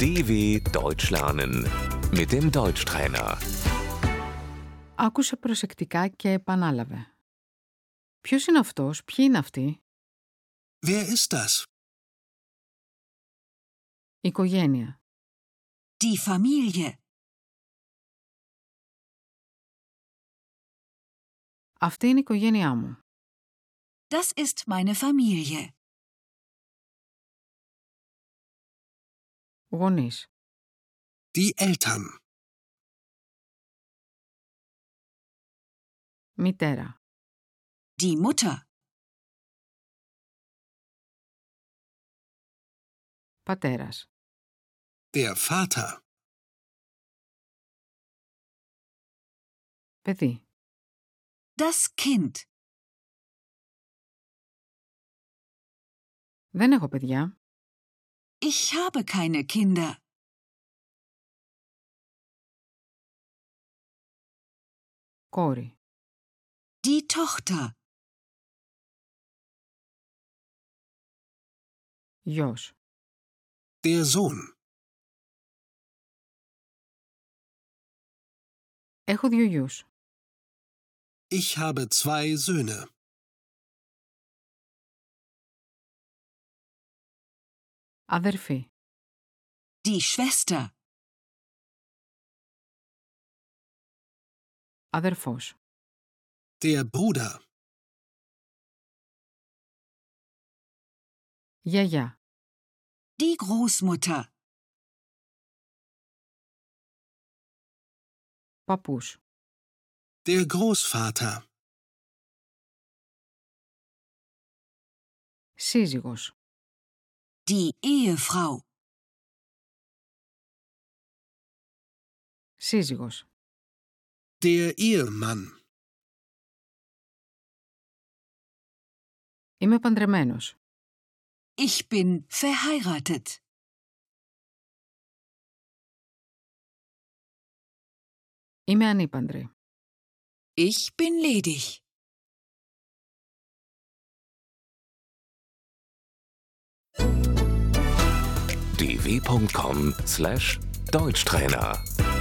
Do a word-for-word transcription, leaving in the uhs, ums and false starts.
D W Deutsch lernen mit dem Deutschtrainer. Άκουσε προσεκτικά και επανάλαβε. Ποιος είναι αυτός, ποιοι είναι αυτοί? Wer ist das? Οικογένεια. Die Familie. Αυτή είναι η οικογένειά μου. Das ist meine Familie. Γονείς. Die Eltern. Μητέρα. Die Mutter. Πατέρας. Der Vater. Παιδί. Das Kind. Δεν έχω παιδιά. Ich habe keine Kinder. Κόρη. Die Tochter. Γιος. Der Sohn. Έχω δύο γιους. Ich habe zwei Söhne. Αδερφή. Die Schwester. Αδερφός. Der Bruder. Γιαγιά. Die Großmutter. Παππούς. Der Großvater. Σύζυγος. Die Ehefrau. Σύζυγος. Der Ehemann. Είμαι παντρεμένος. Ich bin verheiratet. Είμαι ανήπαντρη. Ich bin ledig. d w punkt com slash Deutschtrainer